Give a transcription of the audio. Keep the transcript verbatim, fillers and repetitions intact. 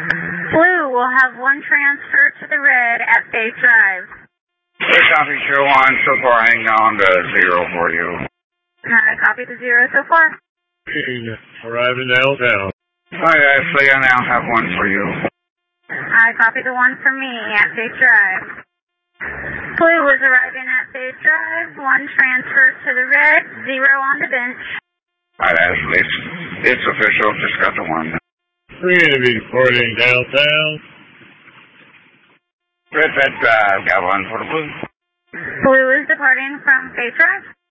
Blue will have one transfer to the red at Faith Drive. Hey, copy, Show one, so far hang on to zero for you. Alright, copy the zero so far. Arriving downtown. Hi, Ashley, I now have one for you. I copy the one for me at Faith Drive. Blue is arriving at Faith Drive, one transfer to the red, zero on the bench. Hi, Ashley, it's, it's official, just got the one. We're going to be departing downtown. Red Bed Drive, got one for the blue. Blue is departing from Faith Drive.